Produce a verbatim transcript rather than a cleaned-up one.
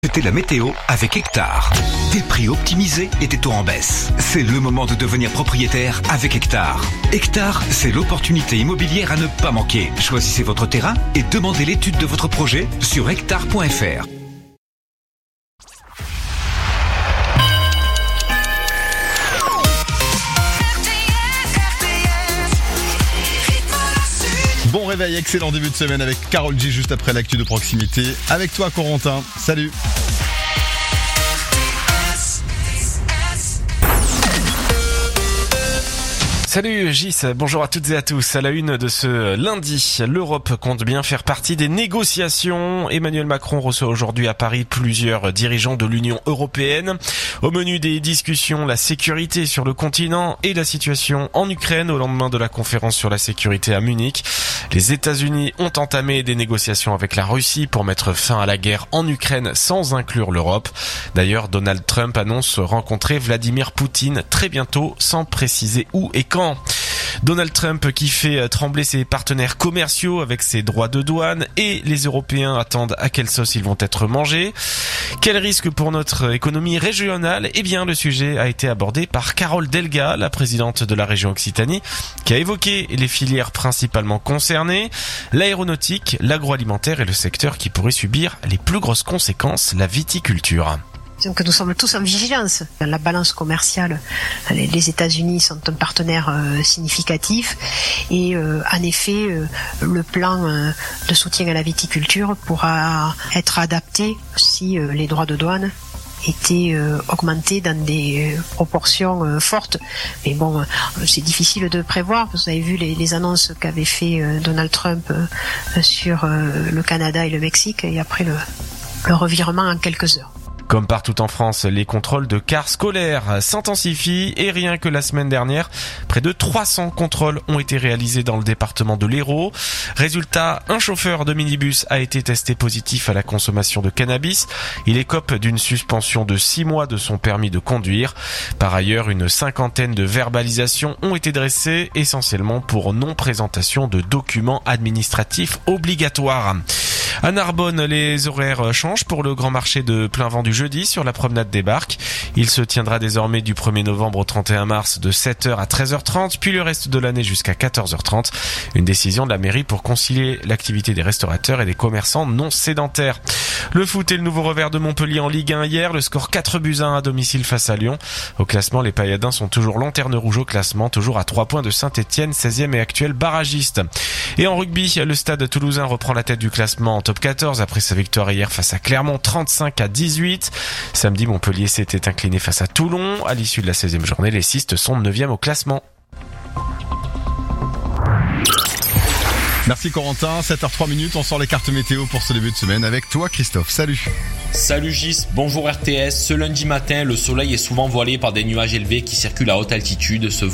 C'était la météo avec Hectare. Des prix optimisés et des taux en baisse. C'est le moment de devenir propriétaire avec Hectare. Hectare, c'est l'opportunité immobilière à ne pas manquer. Choisissez votre terrain et demandez l'étude de votre projet sur hectare point f r. Bon réveil, excellent début de semaine avec Carole G juste après l'actu de proximité. Avec toi Corentin, salut. Salut Gis, bonjour à toutes et à tous. À la une de ce lundi, l'Europe compte bien faire partie des négociations. Emmanuel Macron reçoit aujourd'hui à Paris plusieurs dirigeants de l'Union européenne. Au menu des discussions, la sécurité sur le continent et la situation en Ukraine au lendemain de la conférence sur la sécurité à Munich. Les États-Unis ont entamé des négociations avec la Russie pour mettre fin à la guerre en Ukraine sans inclure l'Europe. D'ailleurs, Donald Trump annonce rencontrer Vladimir Poutine très bientôt sans préciser où et quand. Donald Trump qui fait trembler ses partenaires commerciaux avec ses droits de douane et les Européens attendent à quelle sauce ils vont être mangés. Quel risque pour notre économie régionale ? Eh bien, le sujet a été abordé par Carole Delga, la présidente de la région Occitanie, qui a évoqué les filières principalement concernées, l'aéronautique, l'agroalimentaire et le secteur qui pourrait subir les plus grosses conséquences, la viticulture. Donc nous sommes tous en vigilance. La balance commerciale, les États-Unis sont un partenaire euh, significatif et euh, en effet euh, le plan euh, de soutien à la viticulture pourra être adapté si euh, les droits de douane étaient euh, augmentés dans des euh, proportions euh, fortes. Mais bon, euh, c'est difficile de prévoir. Vous avez vu les, les annonces qu'avait fait euh, Donald Trump euh, sur euh, le Canada et le Mexique et après le, le revirement en quelques heures. Comme partout en France, les contrôles de cars scolaires s'intensifient et rien que la semaine dernière, près de trois cents contrôles ont été réalisés dans le département de l'Hérault. Résultat, un chauffeur de minibus a été testé positif à la consommation de cannabis. Il écope d'une suspension de six mois de son permis de conduire. Par ailleurs, une cinquantaine de verbalisations ont été dressées, essentiellement pour non-présentation de documents administratifs obligatoires. À Narbonne, les horaires changent pour le grand marché de plein vent du jeudi sur la promenade des Barques. Il se tiendra désormais du premier novembre au trente et un mars de sept heures à treize heures trente, puis le reste de l'année jusqu'à quatorze heures trente. Une décision de la mairie pour concilier l'activité des restaurateurs et des commerçants non sédentaires. Le foot est le nouveau revers de Montpellier en Ligue un hier, le score quatre buts à un à domicile face à Lyon. Au classement, les Payadins sont toujours lanterne rouge au classement, toujours à trois points de Saint-Etienne, seizième et actuel barragiste. Et en rugby, le Stade toulousain reprend la tête du classement en top quatorze après sa victoire hier face à Clermont trente-cinq à dix-huit. Samedi, Montpellier s'était incliné face à Toulon. À l'issue de la seizième journée, les Cistes sont neuvième au classement. Merci Corentin, sept heures trois minutes, on sort les cartes météo pour ce début de semaine avec toi Christophe, salut. Salut Gis, bonjour R T S. Ce lundi matin, le soleil est souvent voilé par des nuages élevés qui circulent à haute altitude. Ce